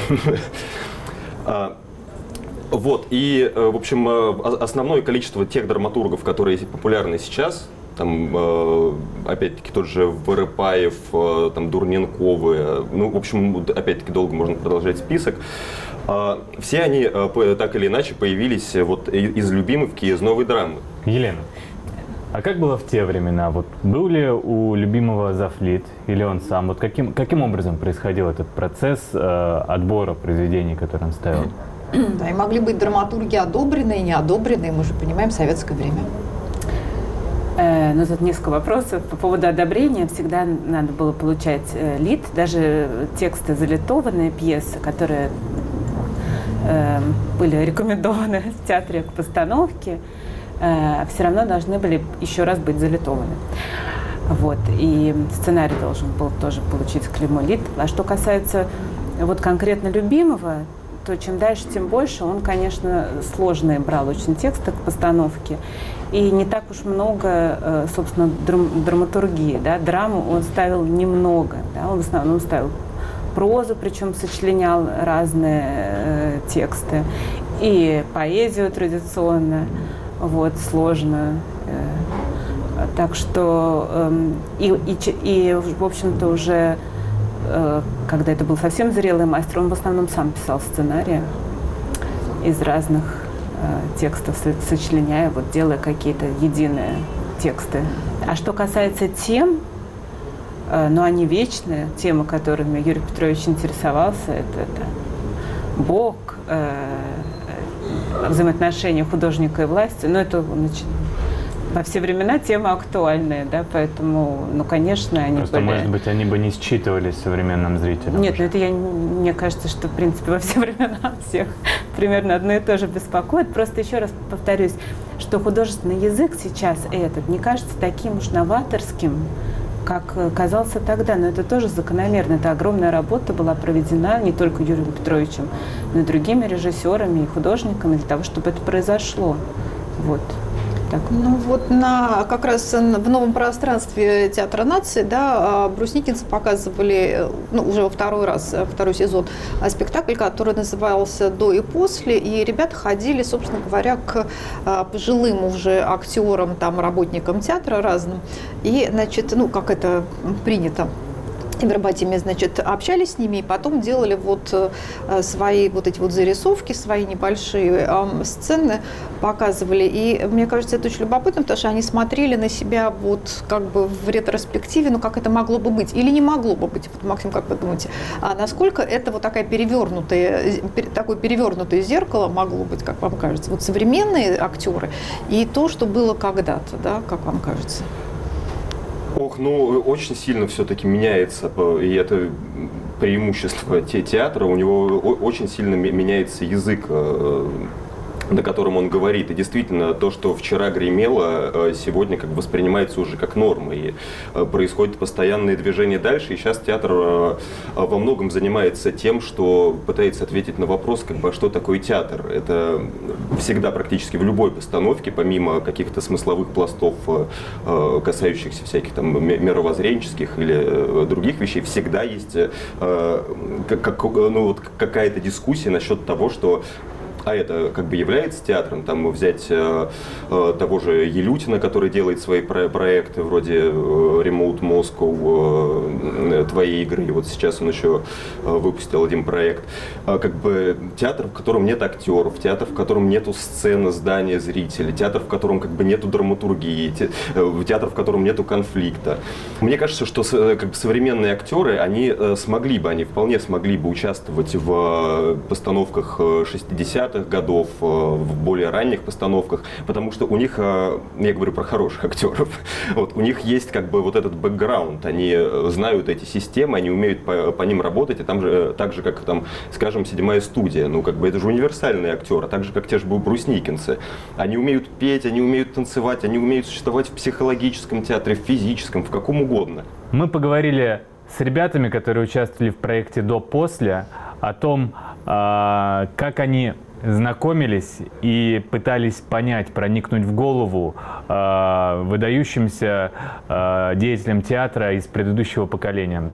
Вот, и, в общем, основное количество тех драматургов, которые популярны сейчас, там, опять-таки, тот же Вырыпаев, там, Дурненковы, ну, в общем, опять-таки, долго можно продолжать список, все они так или иначе появились вот из «Любимовки», из «Новой драмы». Елена, а как было в те времена? Вот был ли у Любимого завлит или он сам? Вот каким, каким образом происходил этот процесс э, отбора произведений, которые он ставил? Да, и могли быть драматурги одобренные и неодобренные, мы же понимаем, советское время. Э, ну, тут несколько вопросов. По поводу одобрения всегда надо было получать э, лид, даже тексты залитованные, пьесы, которые э, были рекомендованы в театре к постановке, э, все равно должны были еще раз быть залитованы. Вот. И сценарий должен был тоже получить клеймо лид. А что касается вот конкретно «Любимого», то чем дальше, тем больше. Он, конечно, сложные брал очень тексты к постановке. И не так уж много, собственно, драм- драматургии. Да? Драму он ставил немного. Да? Он в основном ставил прозу, причем сочленял разные э, тексты. И поэзию традиционно, вот, сложно. Э, так что э, и, и, и, в общем-то, уже когда это был совсем зрелый мастер, он в основном сам писал сценарии из разных э, текстов, сочленяя, вот, делая какие-то единые тексты. А что касается тем, э, ну, они вечные, темы, которыми Юрий Петрович интересовался, это, это Бог, э, взаимоотношения художника и власти, но это значит, во все времена тема актуальная, да, поэтому, ну, конечно, они Просто, были... может быть, они бы не считывались современным зрителям. Нет, ну это я, мне кажется, что, в принципе, во все времена всех примерно одно и то же беспокоит. Просто еще раз повторюсь, что художественный язык сейчас этот не кажется таким уж новаторским, как казался тогда. Но это тоже закономерно. Это огромная работа была проведена не только Юрием Петровичем, но и другими режиссерами и художниками для того, чтобы это произошло. Вот. Так. Ну вот на, как раз в новом пространстве Театра нации, да, брусникинцы показывали, ну, уже во второй раз, второй сезон, спектакль, который назывался «До и после», и ребята ходили, собственно говоря, к пожилым уже актерам, там, работникам театра разным, и, значит, ну, как это принято в Вербатиме, значит, общались с ними и потом делали вот свои вот эти вот зарисовки, свои небольшие э, сцены показывали. И мне кажется, это очень любопытно, потому что они смотрели на себя вот как бы в ретроспективе, ну как это могло бы быть или не могло бы быть. Вот, Максим, как вы думаете, а насколько это вот такая перевернутая, такое перевернутое зеркало могло быть, как вам кажется? Вот современные актеры и то, что было когда-то, да, как вам кажется? Ох, ну, очень сильно все-таки меняется, и это преимущество театра, у него очень сильно меняется язык, на котором он говорит. И действительно, то, что вчера гремело, сегодня как бы воспринимается уже как норма. И происходит постоянное движение дальше. И сейчас театр во многом занимается тем, что пытается ответить на вопрос, как бы, а что такое театр. Это всегда практически в любой постановке, помимо каких-то смысловых пластов, касающихся всяких там мировоззренческих или других вещей, всегда есть как, ну, вот какая-то дискуссия насчет того, что а это как бы является театром, там взять э, э, того же Елютина, который делает свои про- проекты вроде э, Remote Moscow, э, твои игры, и вот сейчас он еще э, выпустил один проект. Э, как бы театр, в котором нет актеров, театр, в котором нету сцены, здания, зрителей, театр, в котором как бы нету драматургии, те, э, театр, в котором нету конфликта. Мне кажется, что э, как бы современные актеры, они э, смогли бы, они вполне смогли бы участвовать в э, постановках шестидесятых, семидесятых годов, в более ранних постановках, потому что у них, я говорю про хороших актеров, вот, у них есть как бы вот этот бэкграунд, они знают эти системы, они умеют по, по ним работать, и там же, так же, как, там, скажем, седьмая студия, ну, как бы это же универсальные актеры, так же, как те же брусникинцы. Они умеют петь, они умеют танцевать, они умеют существовать в психологическом театре, в физическом, в каком угодно. Мы поговорили с ребятами, которые участвовали в проекте «До-после», о том, как они знакомились и пытались понять, проникнуть в голову выдающимся деятелям театра из предыдущего поколения.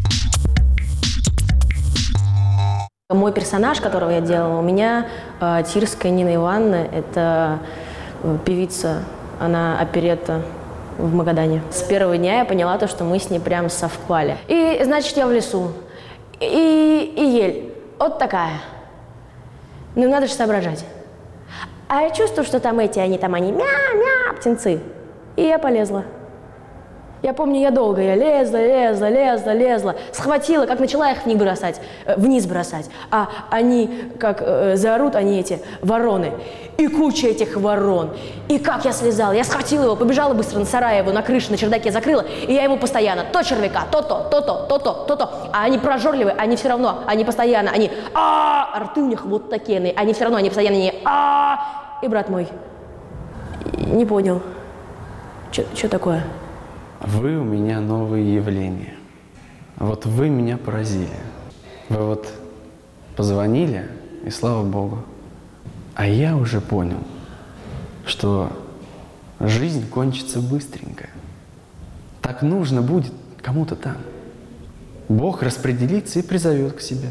Мой персонаж, которого я делала, у меня э, Тирская Нина Ивановна, это э, певица, она оперетта в Магадане. С первого дня я поняла то, что мы с ней прям совпали. И, значит, я в лесу, и, и ель, вот такая. Ну, надо же соображать. А я чувствую, что там эти, они там, они мя-мя, птенцы. И я полезла. Я помню, я долго, я лезла, лезла, лезла, лезла, схватила, как начала их вниз бросать, э, вниз бросать, а они, как э, заорут, они эти, вороны, и куча этих ворон, и как я слезала, я схватила его, побежала быстро на сарай его, на крыше, на чердаке закрыла, и я ему постоянно, то червяка, то-то, то-то, то-то, то-то, а они прожорливые, они все равно, они постоянно, они, а рты у них вот такие, они все равно, они постоянно, не, а и брат мой не понял, что такое? Вы у меня новые явления. Вот вы меня поразили. Вы вот позвонили, и слава Богу. А я уже понял, что жизнь кончится быстренько. Так нужно будет кому-то там. Бог распределится и призовет к себе.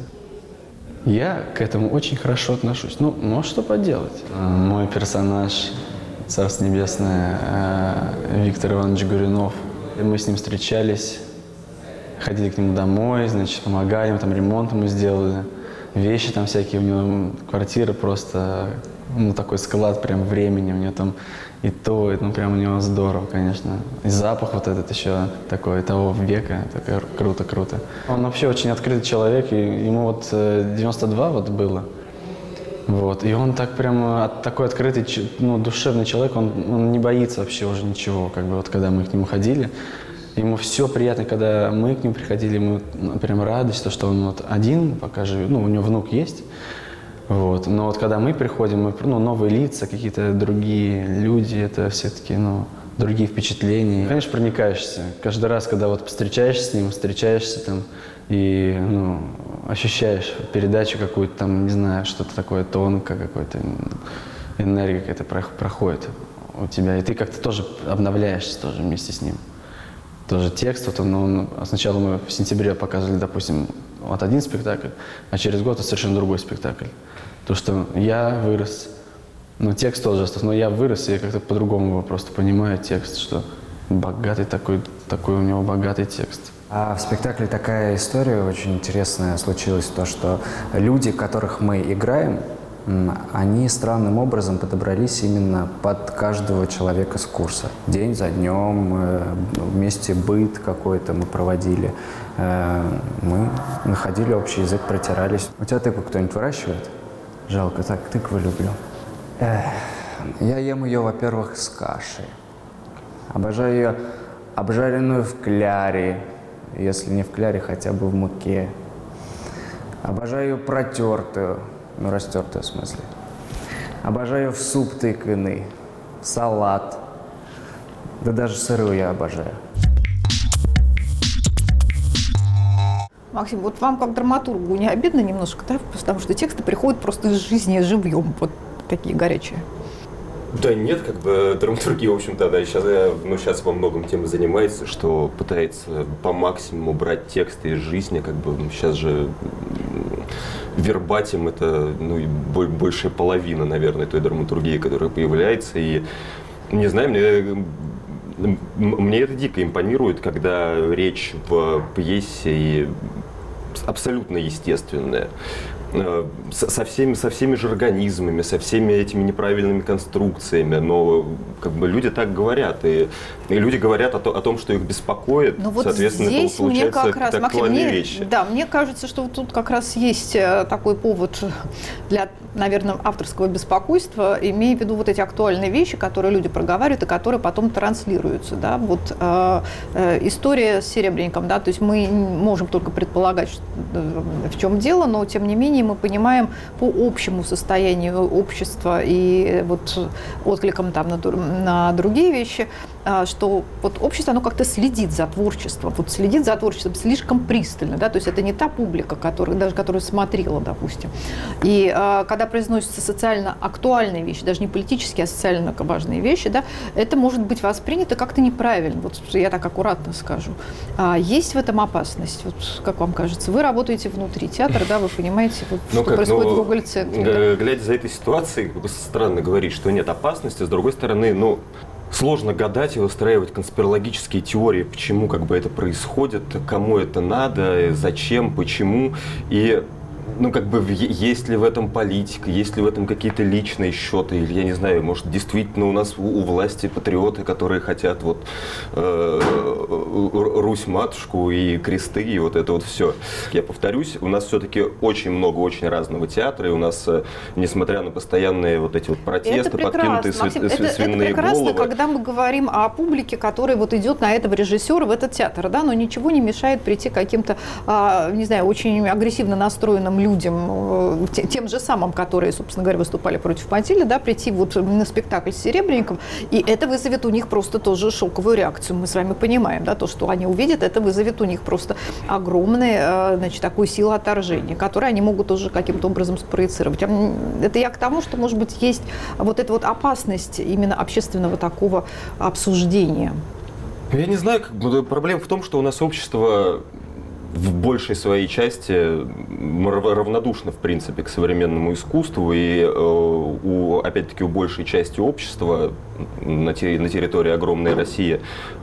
Я к этому очень хорошо отношусь. Ну, ну а что поделать? Мой персонаж, Царство Небесное, Виктор Иванович Горюнов. Мы с ним встречались, ходили к нему домой, значит, помогали, мы там ремонт ему сделали, вещи там всякие, у него квартира просто, ну, такой склад прям времени, у него там и то, и, ну, прям у него здорово, конечно. И запах вот этот еще такой, того века, такой, круто-круто. Он вообще очень открытый человек, и ему вот девяносто два вот было. Вот. И он так прям, такой открытый, ну, душевный человек, он, он не боится вообще уже ничего, как бы вот когда мы к нему ходили. Ему все приятно, когда мы к нему приходили, мы ну, прям радость, то, что он вот один пока живет, ну, у него внук есть. Вот. Но вот когда мы приходим, мы, ну, новые лица, какие-то другие люди, это все-таки, ну, другие впечатления. Конечно, проникаешься. Каждый раз, когда вот встречаешься с ним, встречаешься там, и, ну, ощущаешь передачу какую-то там, не знаю, что-то такое тонкое, какой-то энергия какая-то проходит у тебя, и ты как-то тоже обновляешься тоже вместе с ним. Тоже текст, вот он, он, сначала мы в сентябре показывали, допустим, вот один спектакль, а через год это совершенно другой спектакль. То, что я вырос, ну, текст тоже остался, но я вырос, и я как-то по-другому его просто понимаю текст, что богатый такой, такой у него богатый текст. А в спектакле такая история очень интересная случилась, то, что люди, которых мы играем, они странным образом подобрались именно под каждого человека с курса. День за днем, вместе быт какой-то мы проводили. Мы находили общий язык, протирались. У тебя тыкву кто-нибудь выращивает? Жалко, так, тыкву люблю. Эх, я ем ее, во-первых, с кашей. Обожаю ее обжаренную в кляре. Если не в кляре, хотя бы в муке. Обожаю ее протертую, ну, растертую в смысле. Обожаю в суп тыквенный, салат. Да даже сырую я обожаю. Максим, вот вам как драматургу не обидно немножко, да? Потому что тексты приходят просто из жизни живьем, вот такие горячие. Да нет, как бы драматургия, в общем-то, да, сейчас, ну, сейчас во многом тем и занимается, что пытается по максимуму брать тексты из жизни, как бы, ну, сейчас же вербатим это, ну, и большая половина, наверное, той драматургии, которая появляется, и, не знаю, мне, мне это дико импонирует, когда речь в пьесе и абсолютно естественная. со всеми, со всеми же организмами, со всеми этими неправильными конструкциями, но как бы люди так говорят, и, и люди говорят о, то, о том, что их беспокоит, ну, вот соответственно, здесь это получается мне как раз, актуальные Максим, мне, вещи. Да, мне кажется, что вот тут как раз есть такой повод для, наверное, авторского беспокойства, имея в виду вот эти актуальные вещи, которые люди проговаривают и которые потом транслируются, да, вот э, э, история с Серебренником, да, то есть мы можем только предполагать, что, э, в чем дело, но тем не менее мы понимаем по общему состоянию общества и вот откликам там на, на другие вещи, э, что вот общество, оно как-то следит за творчеством, вот следит за творчеством слишком пристально, да, то есть это не та публика, которая, даже которая смотрела, допустим. И э, когда произносятся социально актуальные вещи, даже не политические, а социально важные вещи, да, это может быть воспринято как-то неправильно. Вот я так аккуратно скажу. А есть в этом опасность? Вот как вам кажется? Вы работаете внутри театра, да, вы понимаете, вот, ну, что как, происходит ну, в Гоголь-центре. Да? Да? Глядя за этой ситуацией, как бы странно говорить, что нет опасности. С другой стороны, ну, сложно гадать и выстраивать конспирологические теории, почему как бы это происходит, кому это надо, зачем, почему. И ну, как бы, есть ли в этом политика, есть ли в этом какие-то личные счеты, или, я не знаю, может, действительно у нас у, у власти патриоты, которые хотят вот э, Русь-матушку и кресты, и вот это вот все. Я повторюсь, у нас все-таки очень много очень разного театра, и у нас, несмотря на постоянные вот эти вот протесты, подкинутые Максим, сви- это, свиные это прекрасно, головы. когда мы говорим о публике, которая вот идет на этого режиссера в этот театр, да, но ничего не мешает прийти к каким-то, а, не знаю, очень агрессивно настроенным людям, тем же самым, которые, собственно говоря, выступали против Матильды, да, прийти вот на спектакль с Серебренником, и это вызовет у них просто тоже шоковую реакцию. Мы с вами понимаем, да, то, что они увидят, это вызовет у них просто огромную, значит, такую силу отторжения, которую они могут тоже каким-то образом спроецировать. Это я к тому, что, может быть, есть вот эта вот опасность именно общественного такого обсуждения. Я не знаю, как бы, проблема в том, что у нас общество в большей своей части равнодушно, в принципе, к современному искусству, и, у, опять-таки, у большей части общества на, те, на территории огромной России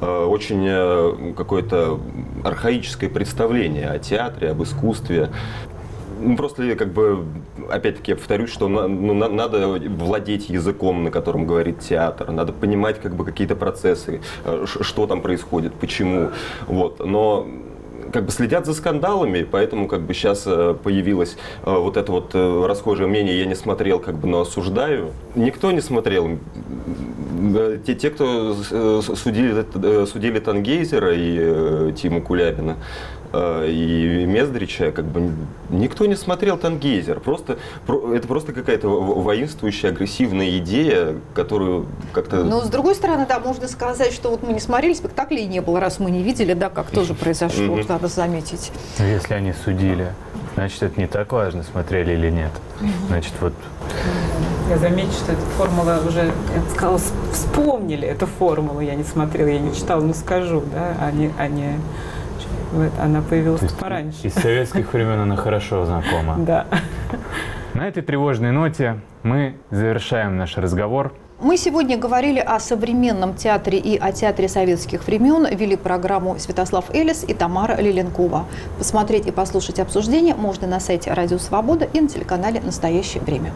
очень какое-то архаическое представление о театре, об искусстве. Просто, как бы, опять-таки, я повторюсь, что ну, надо владеть языком, на котором говорит театр, надо понимать, как бы, какие-то процессы, что там происходит, почему. Вот. Но как бы следят за скандалами, поэтому как бы сейчас появилось вот это вот расхожее мнение: я не смотрел, как бы, но осуждаю. Никто не смотрел. Те, те кто судили, судили Тангейзера и Тиму Кулябина и Мездрича, как бы никто не смотрел Тангейзер. Просто, это просто какая-то воинствующая, агрессивная идея, которую как-то... Но с другой стороны, да, можно сказать, что вот мы не смотрели спектакли и не было, раз мы не видели, да, как тоже произошло, mm-hmm. надо заметить. Если они судили, значит, это не так важно, смотрели или нет. Значит, вот... Я замечу, что эта формула уже, я бы сказала, вспомнили эту формулу. Я не смотрела, я не читала, но скажу, да, а не... А не... Она появилась пораньше. Из советских времен она хорошо знакома. Да. На этой тревожной ноте мы завершаем наш разговор. Мы сегодня говорили о современном театре и о театре советских времен. Вели программу Святослав Элис и Тамара Лиленкова. Посмотреть и послушать обсуждение можно на сайте Радио Свобода и на телеканале «Настоящее время».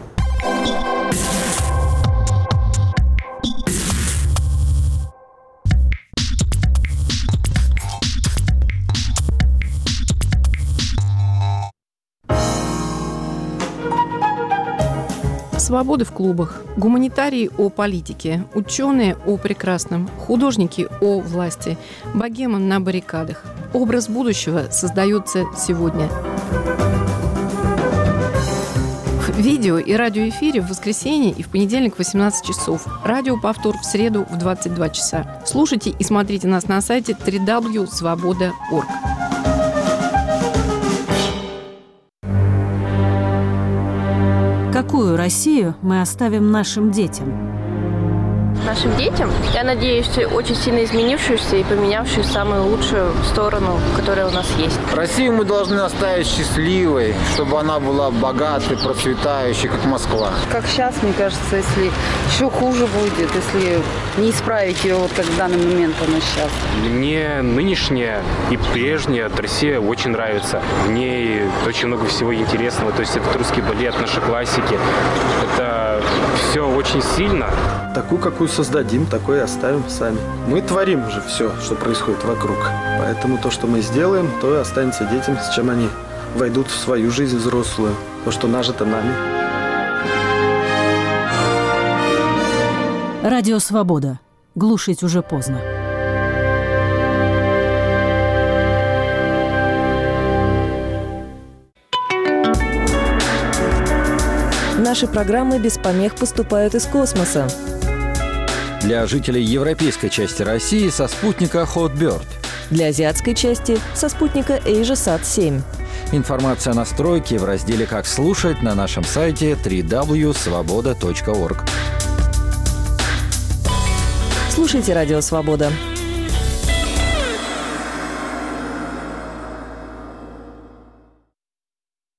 Свободы в клубах, гуманитарии о политике, ученые о прекрасном, художники о власти, богема на баррикадах. Образ будущего создается сегодня. В видео и радиоэфире в воскресенье и в понедельник в восемнадцать часов. Радиоповтор в среду в двадцать два часа. Слушайте и смотрите нас на сайте дабл ю дабл ю дабл ю точка свобода точка орг. Какую Россию мы оставим нашим детям? нашим детям. Я надеюсь, очень сильно изменившуюся и поменявшую самую лучшую сторону, которая у нас есть. Россию мы должны оставить счастливой, чтобы она была богатой, процветающей, как Москва. Как сейчас, мне кажется, если еще хуже будет, если не исправить ее, вот как в данный момент она сейчас. Мне нынешняя и прежняя Россия очень нравится. В ней очень много всего интересного. То есть это русский балет, наши классики. Это все очень сильно. Такую, какую создадим, такой и оставим сами. Мы творим уже все, что происходит вокруг. Поэтому то, что мы сделаем, то и останется детям, с чем они войдут в свою жизнь взрослую. То, что нажито нами. Радио «Свобода». Глушить уже поздно. Наши программы без помех поступают из космоса. Для жителей европейской части России со спутника Hotbird. Для азиатской части со спутника AsiaSat семь. Информация о настройке в разделе «Как слушать» на нашем сайте дабл-ю дабл ю дабл ю точка свобода точка орг. Слушайте «Радио Свобода».